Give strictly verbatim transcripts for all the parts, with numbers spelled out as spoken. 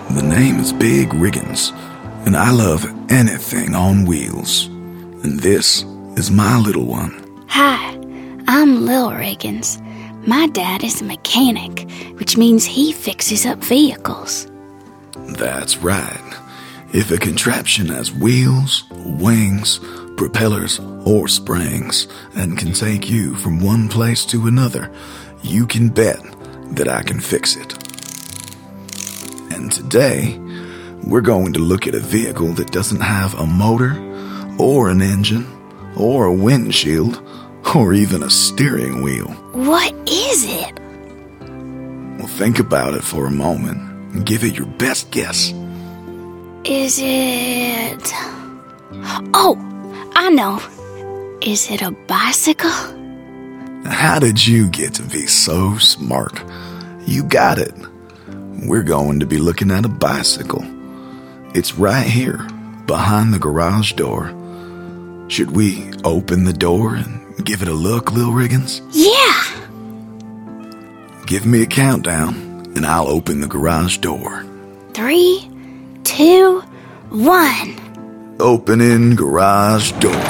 The name is Big Riggins, and I love anything on wheels. And this is my little one. Hi, I'm Lil Riggins. My dad is a mechanic, which means he fixes up vehicles. That's right. If a contraption has wheels, wings, propellers, or springs, and can take you from one place to another, you can bet that I can fix it. And today, we're going to look at a vehicle that doesn't have a motor, or an engine, or a windshield, or even a steering wheel. What is it? Well, think about it for a moment and give it your best guess. Is it... Oh, I know. Is it a bicycle? How did you get to be so smart? You got it. We're going to be looking at a bicycle. It's right here, behind the garage door. Should we open the door and give it a look, Lil Riggins? Yeah! Give me a countdown, and I'll open the garage door. Three, two, one. Opening garage door.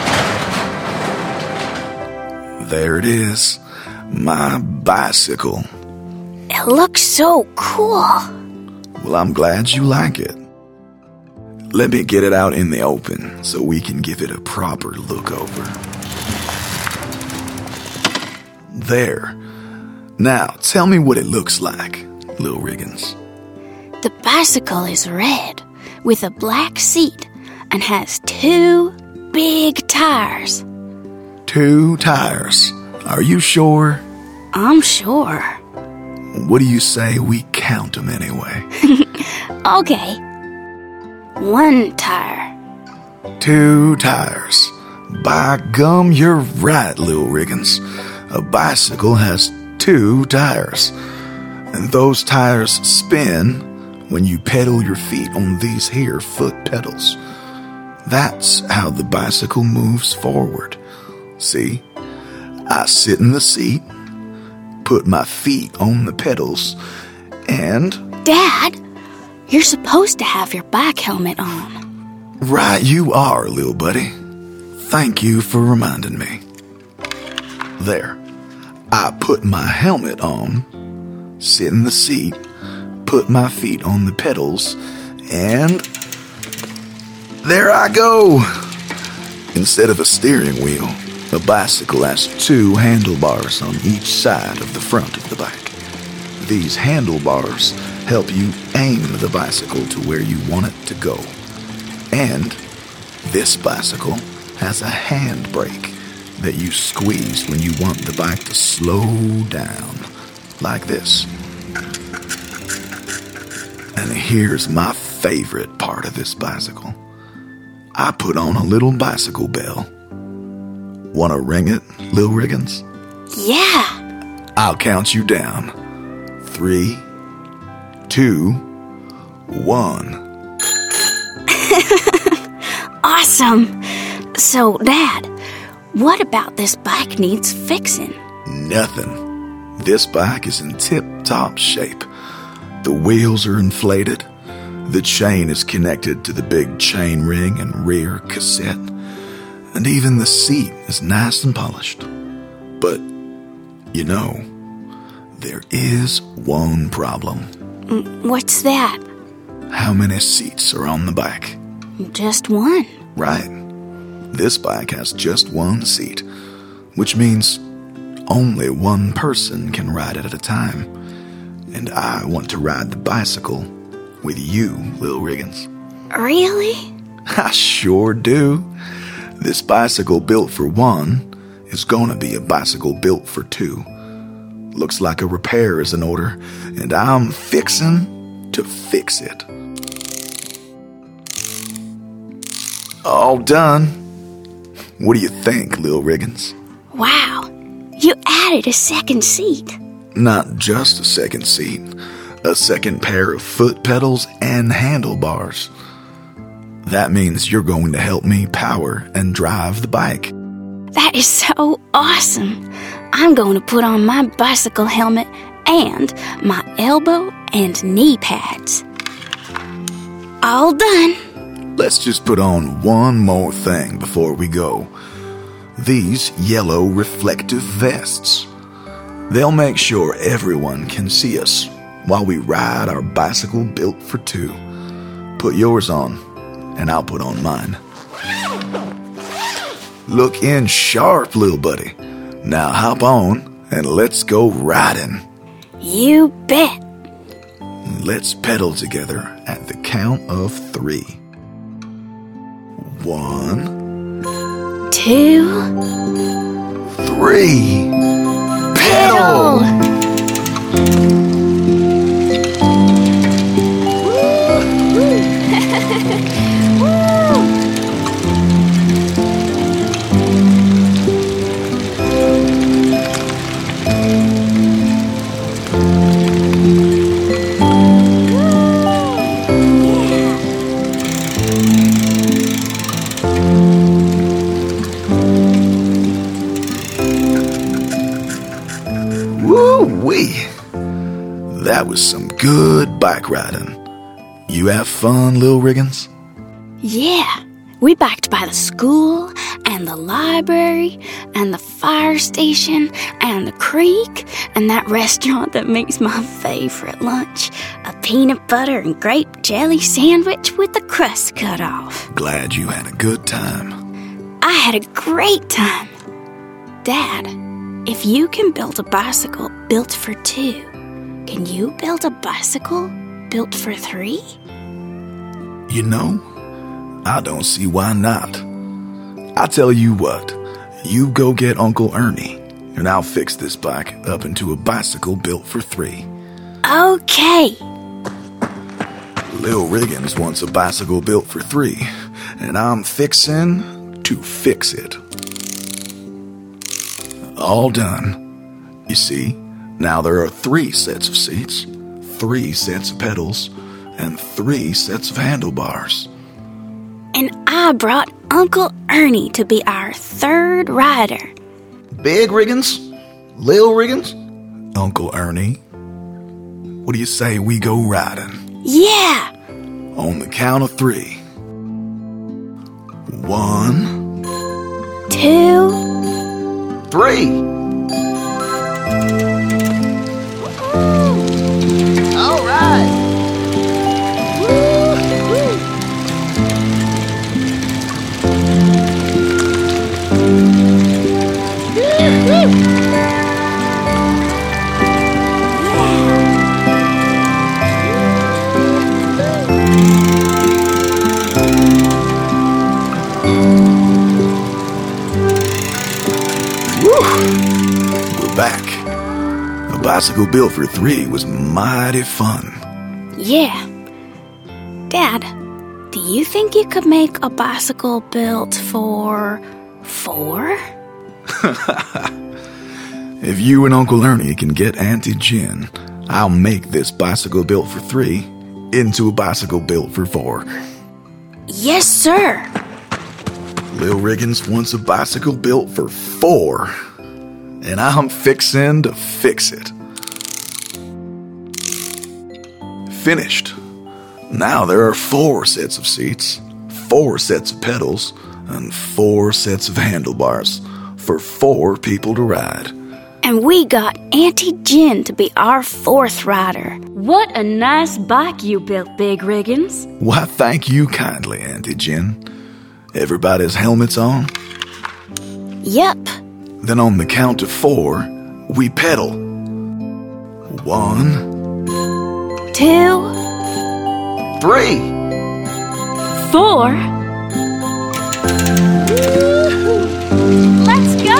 There it is, my bicycle. It looks so cool. Well, I'm glad you like it. Let me get it out in the open so we can give it a proper look over. There. Now, tell me what it looks like, Lil Riggins. The bicycle is red with a black seat and has two big tires. Two tires. Are you sure? I'm sure. What do you say we count them anyway? Okay. One tire. Two tires. By gum, you're right, Lil Riggins. A bicycle has two tires. And those tires spin when you pedal your feet on these here foot pedals. That's how the bicycle moves forward. See? I sit in the seat, put my feet on the pedals, and... Dad, you're supposed to have your bike helmet on. Right you are, little buddy. Thank you for reminding me. There. I put my helmet on, sit in the seat, put my feet on the pedals, and... there I go! Instead of a steering wheel, a bicycle has two handlebars on each side of the front of the bike. These handlebars help you aim the bicycle to where you want it to go. And this bicycle has a handbrake that you squeeze when you want the bike to slow down, like this. And here's my favorite part of this bicycle. I put on a little bicycle bell. Wanna ring it, Lil Riggins? Yeah. I'll count you down. Three, two, one. Awesome. So, Dad, what about this bike needs fixing? Nothing. This bike is in tip-top shape. The wheels are inflated. The chain is connected to the big chain ring and rear cassette. And even the seat is nice and polished. But, you know, there is one problem. What's that? How many seats are on the bike? Just one. Right. This bike has just one seat, which means only one person can ride it at a time. And I want to ride the bicycle with you, Lil Riggins. Really? I sure do. This bicycle built for one is gonna be a bicycle built for two. Looks like a repair is in order, and I'm fixin' to fix it. All done. What do you think, Lil Riggins? Wow, you added a second seat. Not just a second seat, a second pair of foot pedals and handlebars. That means you're going to help me power and drive the bike. That is so awesome. I'm going to put on my bicycle helmet and my elbow and knee pads. All done. Let's just put on one more thing before we go. These yellow reflective vests. They'll make sure everyone can see us while we ride our bicycle built for two. Put yours on, and I'll put on mine. Look in sharp, little buddy. Now hop on, and let's go riding. You bet. Let's pedal together at the count of three. One, Two. three. Pedal! Woo-wee! That was some good bike riding. You have fun, Lil Riggins? Yeah, we biked by the school and the library and the fire station and the creek and that restaurant that makes my favorite lunch, a peanut butter and grape jelly sandwich with the crust cut off. Glad you had a good time. I had a great time. Dad, if you can build a bicycle built for two, can you build a bicycle built for three? You know, I don't see why not. I tell you what, you go get Uncle Ernie, and I'll fix this bike up into a bicycle built for three. Okay. Lil Riggins wants a bicycle built for three, and I'm fixin' to fix it. All done. You see, now there are three sets of seats, three sets of pedals, and three sets of handlebars. And I brought Uncle Ernie to be our third rider. Big Riggins? Lil Riggins? Uncle Ernie? What do you say we go riding? Yeah! On the count of three. One, Two. three. All right. We're back. A bicycle built for three was mighty fun. Yeah. Dad, do you think you could make a bicycle built for four? If you and Uncle Ernie can get Auntie Jen, I'll make this bicycle built for three into a bicycle built for four. Yes, sir. Lil Riggins wants a bicycle built for four, and I'm fixin' to fix it. Finished. Now there are four sets of seats, four sets of pedals, and four sets of handlebars for four people to ride. And we got Auntie Jen to be our fourth rider. What a nice bike you built, Big Riggins. Why, thank you kindly, Auntie Jen. Everybody's helmets on? Yep. Then on the count of four, we pedal. One, Two. three. Four. Let's go.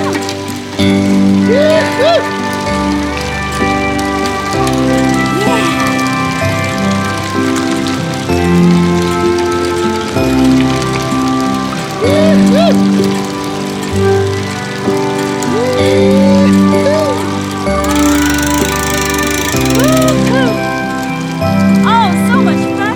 Oh, so much fun.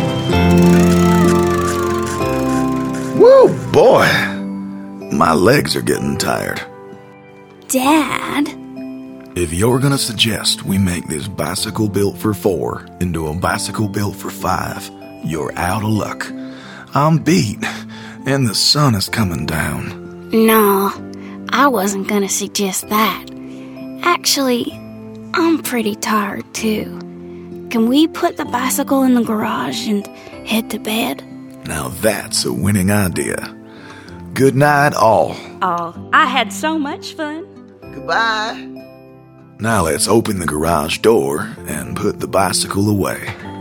Woo, boy. My legs are getting tired. Dad, If you're gonna suggest we make this bicycle built for four into a bicycle built for five, you're out of luck. I'm beat, and the sun is coming down. No, I wasn't gonna suggest that. Actually, I'm pretty tired too. Can we put the bicycle in the garage and head to bed? Now that's a winning idea. Good night, all. Oh, I had so much fun. Goodbye. Now let's open the garage door and put the bicycle away.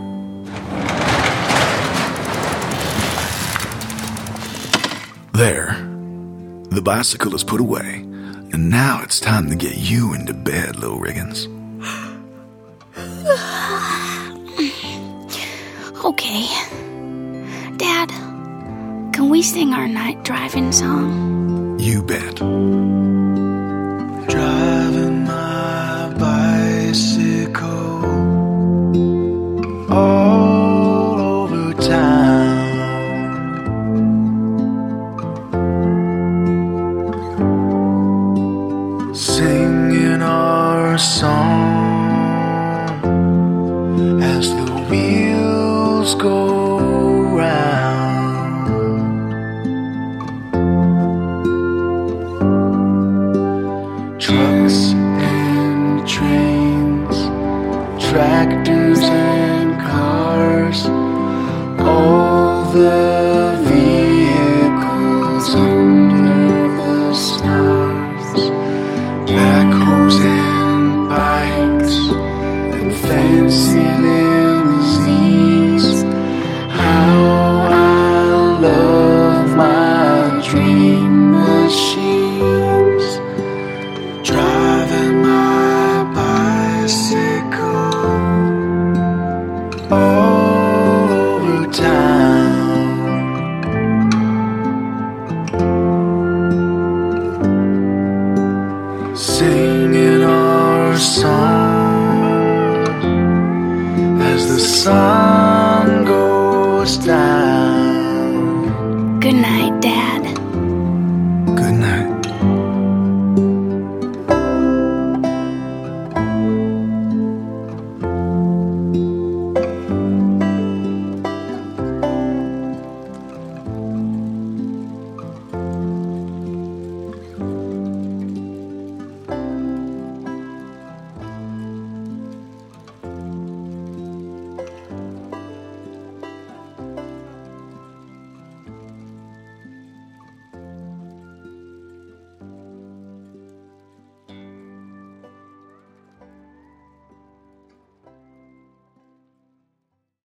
There. The bicycle is put away, and now it's time to get you into bed, Lil Riggins. Okay. Dad, can we sing our night driving song? You bet. Driving my bicycle all over town. Singing our song as the wheels go round. Trucks and trains, tractors and cars, all the